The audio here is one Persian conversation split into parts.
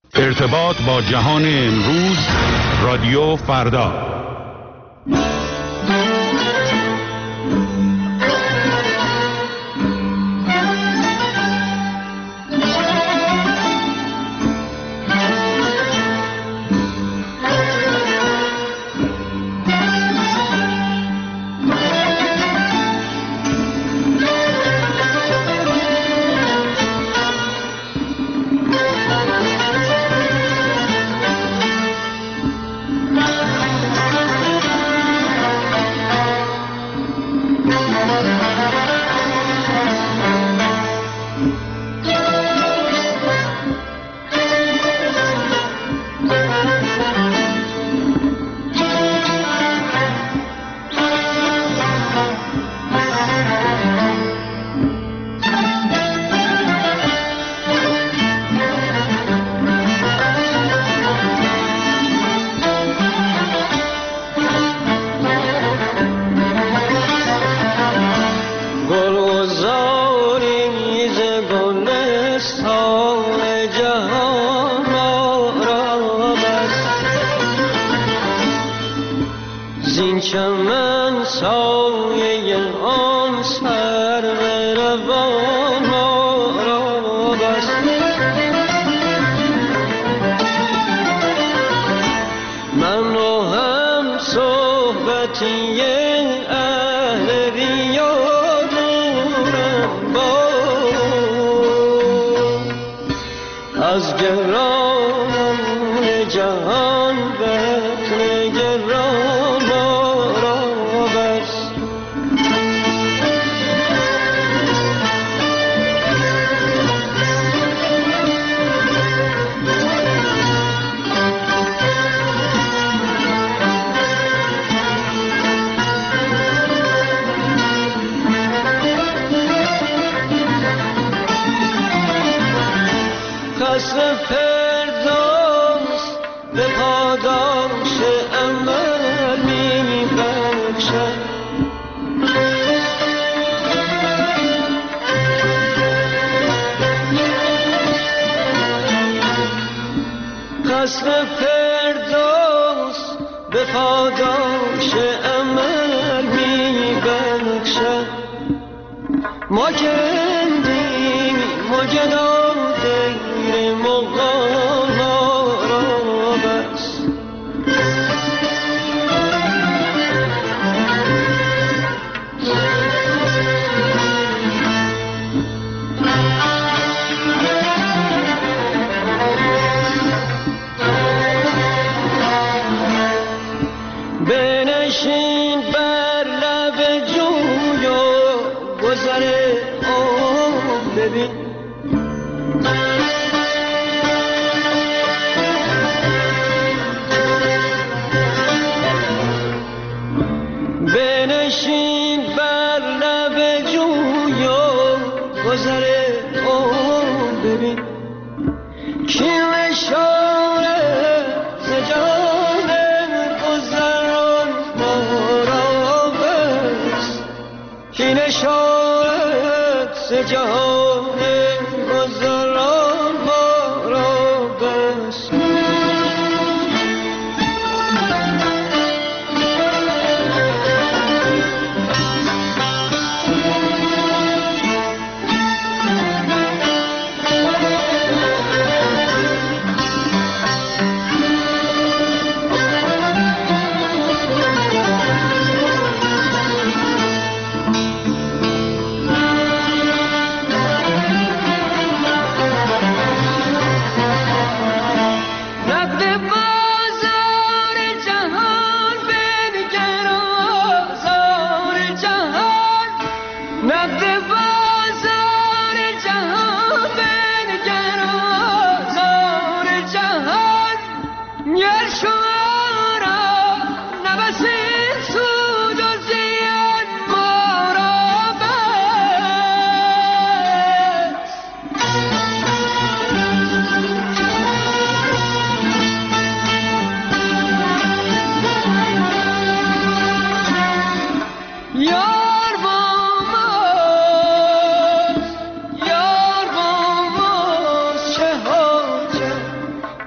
ارتباط با جهان امروز، رادیو فردا.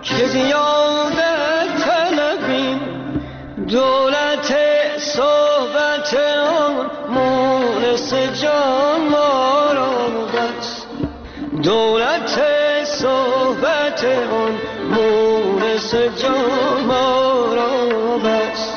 که زیادت طلبیم، دولت صحبت آن مونس جان ما را بس، دولت صحبت آن مونس جان ما را بس.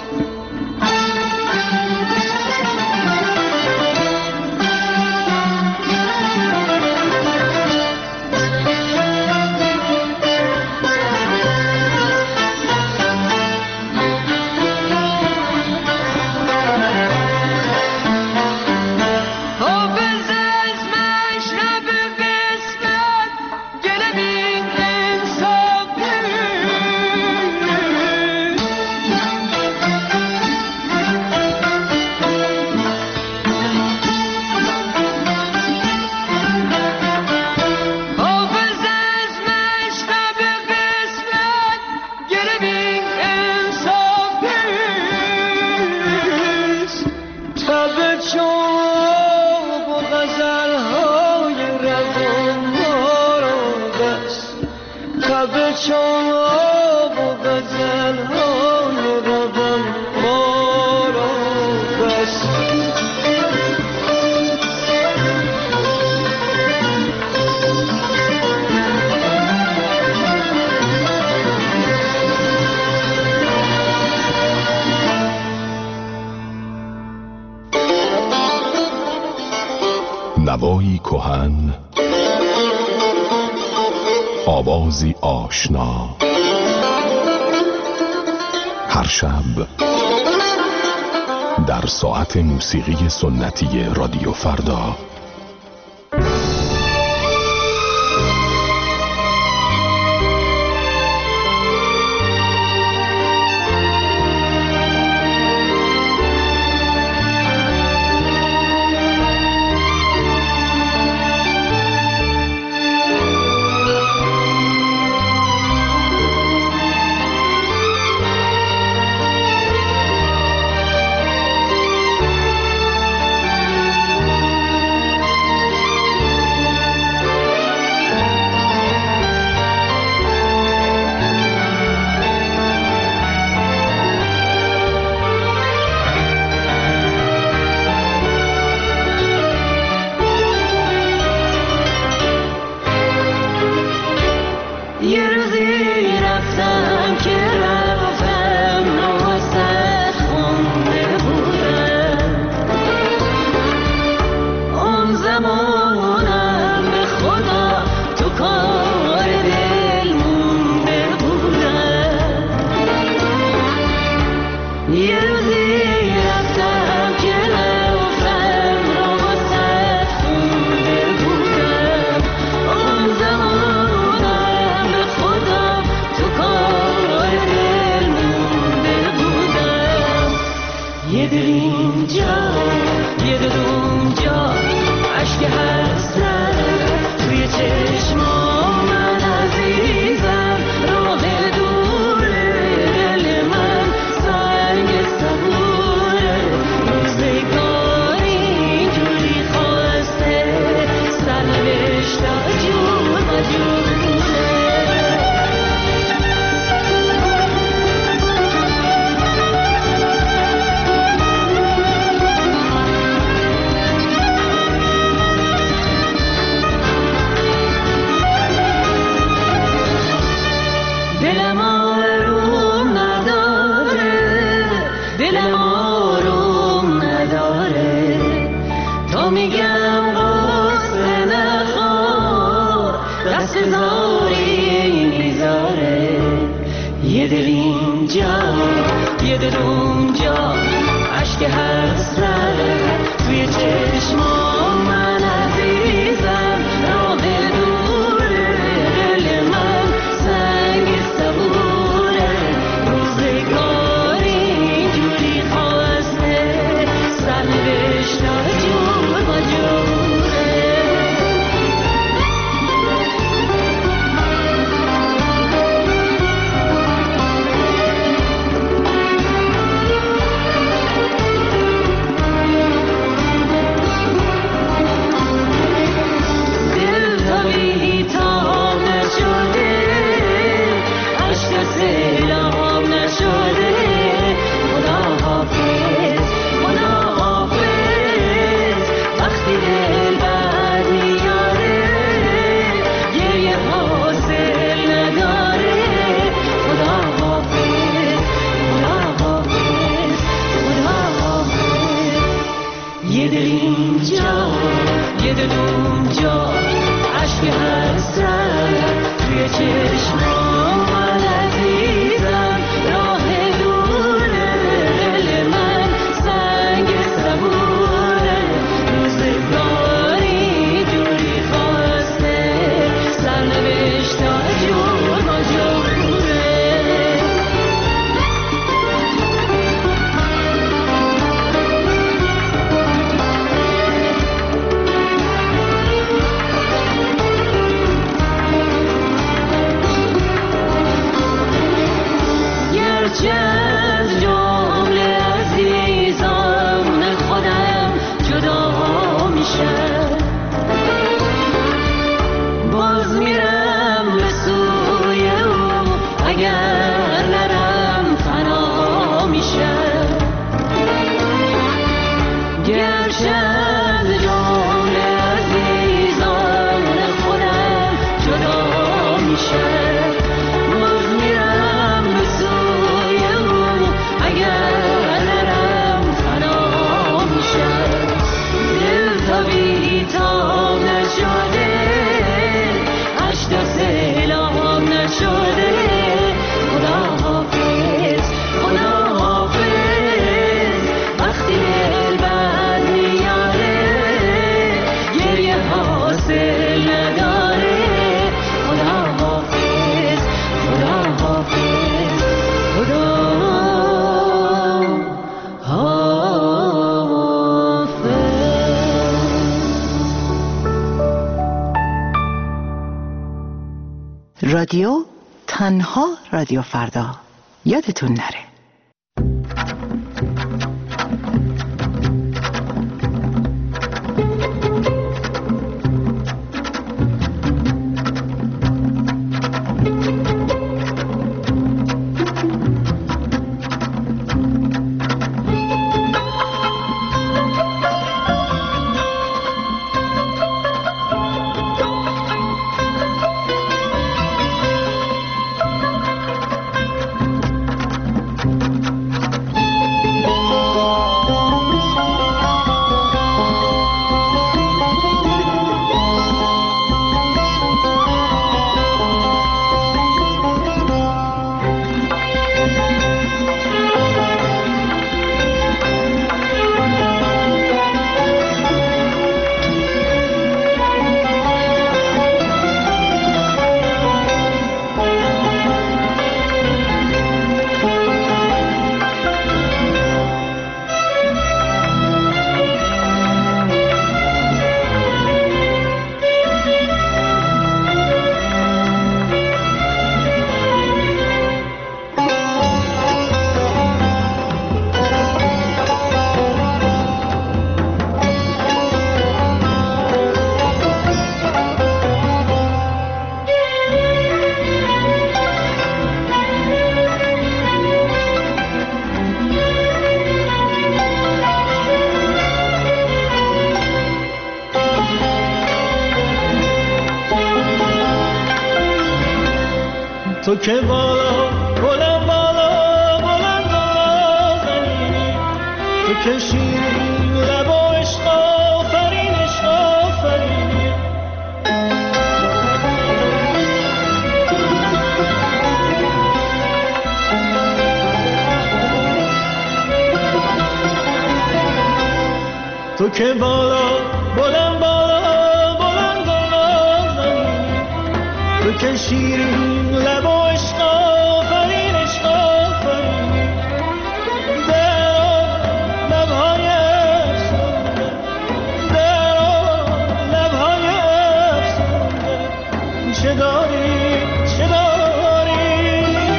نوایی کهن، آوازی آشنا، هر شب در ساعت موسیقی سنتی رادیو فردا. هرچه از جمله عزیزان خودم جدا میشه باز میرم به سوی او اگر نرم فنا میشه گرچه از جمله عزیزان خودم جدا میشه باز میرم به سوی او اگر نرم فنا میشه دل تا بی‌تاب نشده اشک سیلاب نشده خدا حافظ خدا حافظ وقتی دل بد میاره گریه حاصل نداره خدا حافظ خدا حافظ خدا حافظ. رادیو تنها رادیو فردا یادتون نره. تو که بالا بلند بالا بلند نازنینی تو که شیرین لب و عشق آفرین عشق آفرینی تو که بالا بلند بالا بلند نازنینی تو که شیرین لب و عشق آفرین عشق آفرینی در لبهای افسرده در لبهای افسرده چه داری چه داری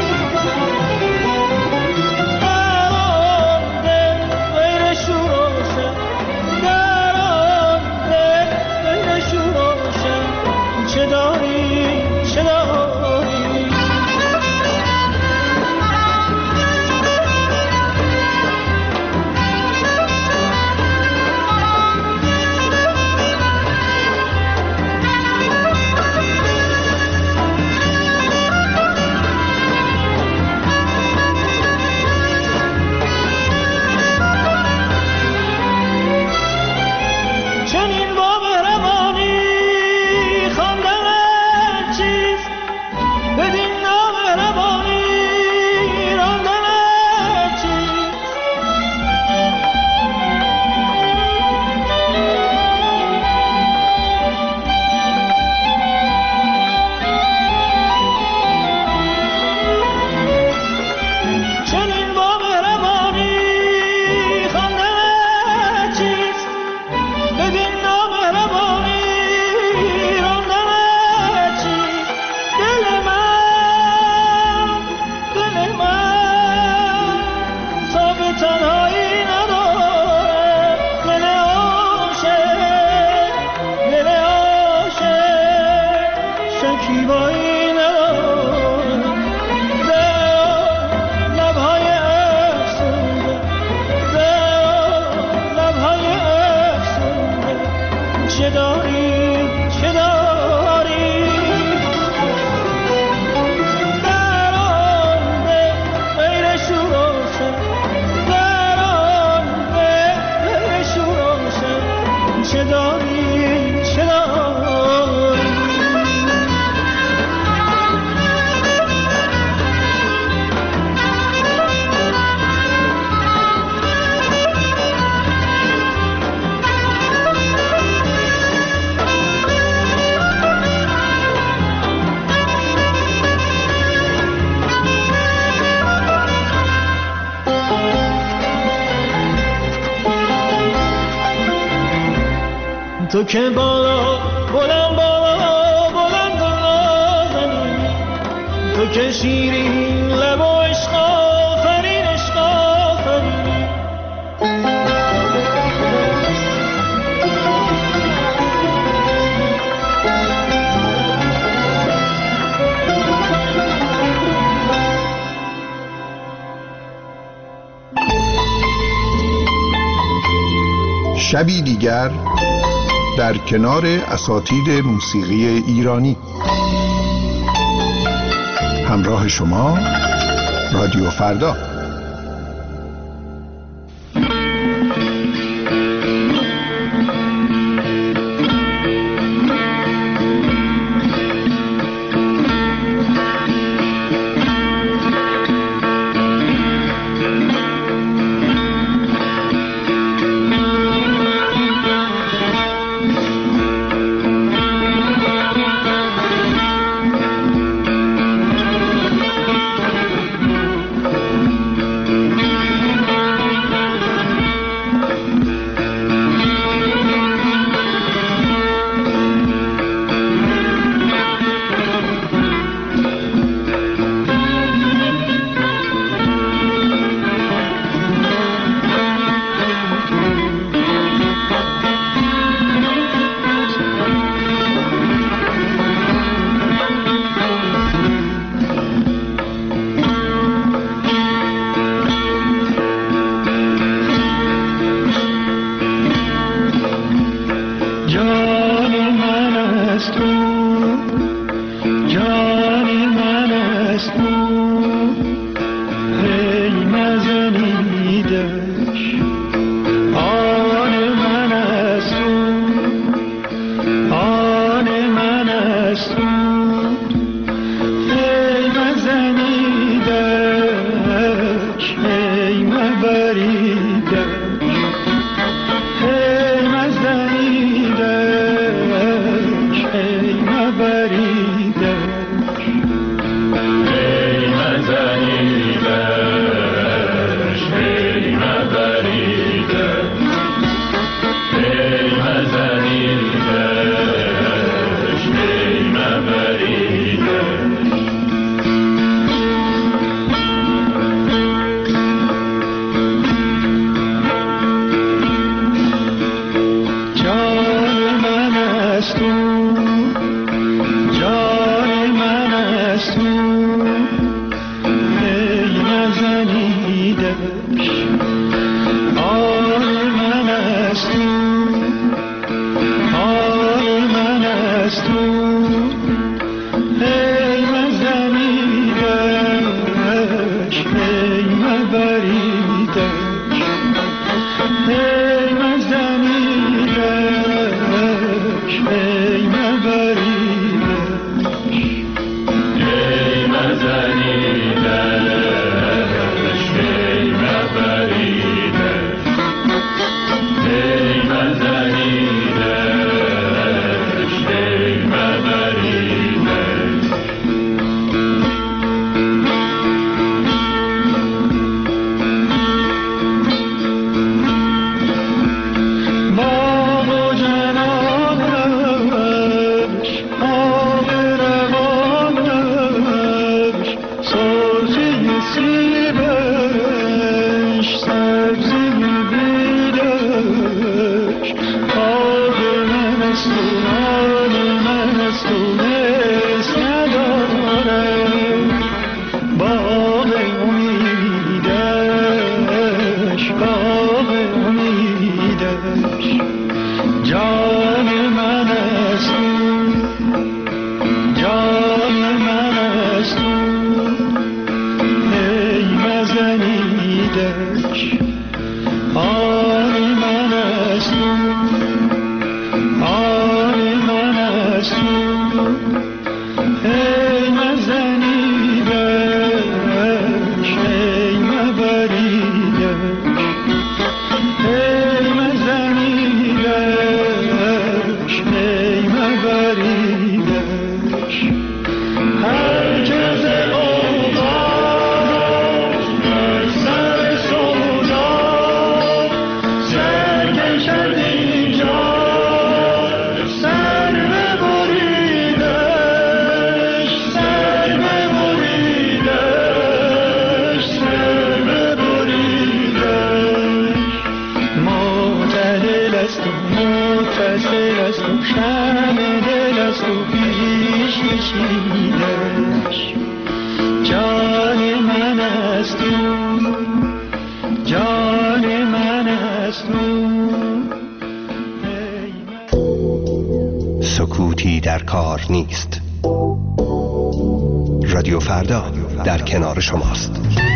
در آن دل غیر شور و شر در آن دل غیر شور و شر چه داری چه داری تو که بالا بلند بالا بلند نازنی، تو که شیرین لب و عشق آفرین عشق آفرین. شبی دیگر در کنار اساتید موسیقی ایرانی. همراه شما رادیو فردا. هر جز اوقات سر سودا است او، جان من است او. سکوتی در کار نیست. رادیو فردا در کنار شماست.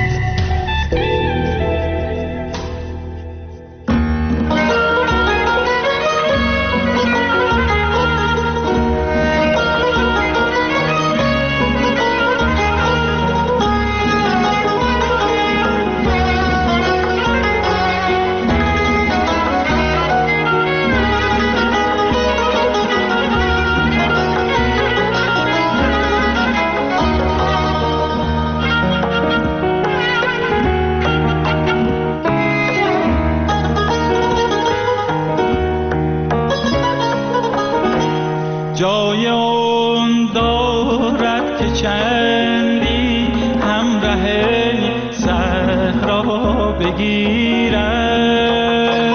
جای اون دارد که چندی همراه صحرا بگیرد،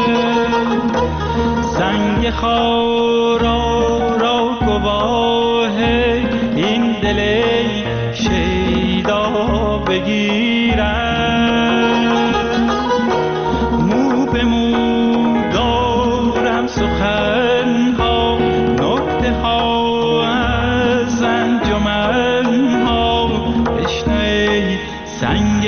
سنگ خارا را گواه این دل شیدا بگیرد. مو به مو دارم سخنها، نکته ها از انجمنها، بشنوی سنگ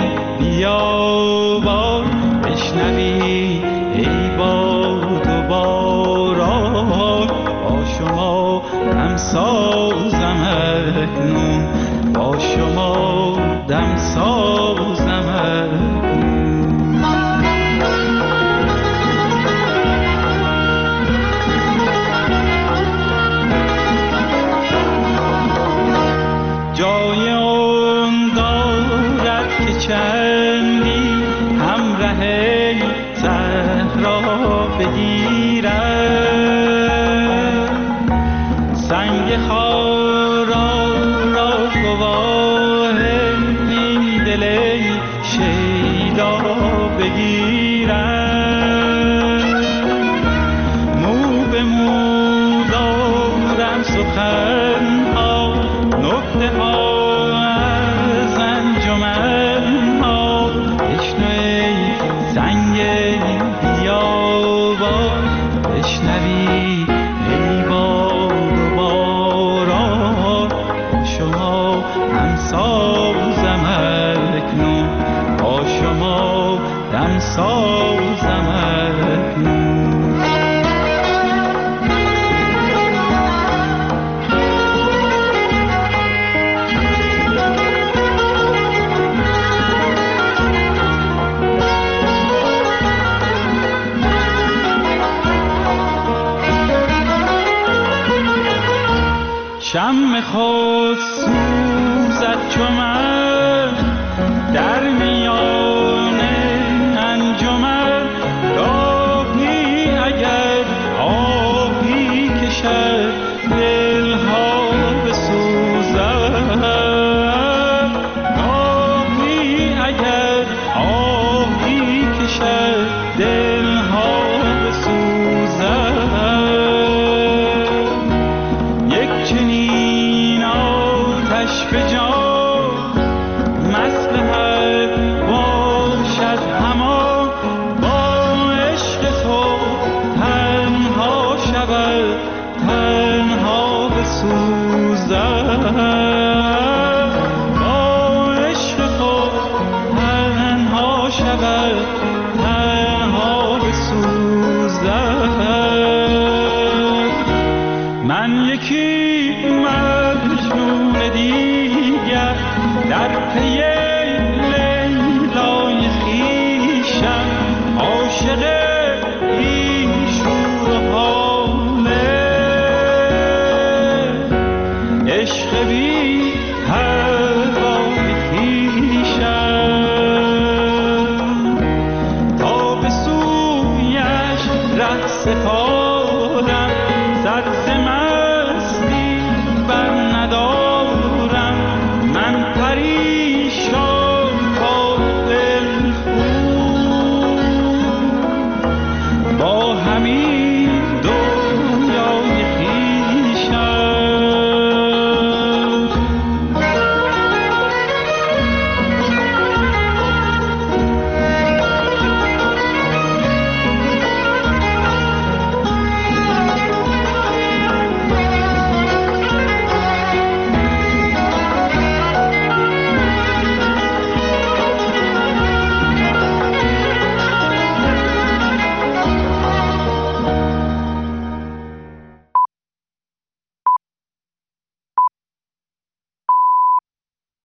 بیابان، بشنوی ای باد و باران. با شما دم سازم اکنون، با شما دم سازم اکنون. جای اون دارد که چندی همراه صحرا بگیرد، سنگ خارا را گواه این دل شیدا بگیرد. مو به مو دارم سخنها، نکته ها از انجمنها، بشنوی سنگ بیابان، بشنوی ای باد و باران. شما دم سازم اکنون، با شما دم سازم اکنون. شمع خود سوزد چو من در میان انجمن، گاهی اگر آهی کشد دلها بسوزد، گاهی اگر آهی کشد دلها بسوزد. چنین آتش به جان مصلحت باشد همان، با عشق تو تنها شود تنها بسوزد، با عشق تو تنها شود تنها بسوزد. من یکی مجنون دیگر در پی لیلای خویشم، عاشق این شور و حاله، عشق بی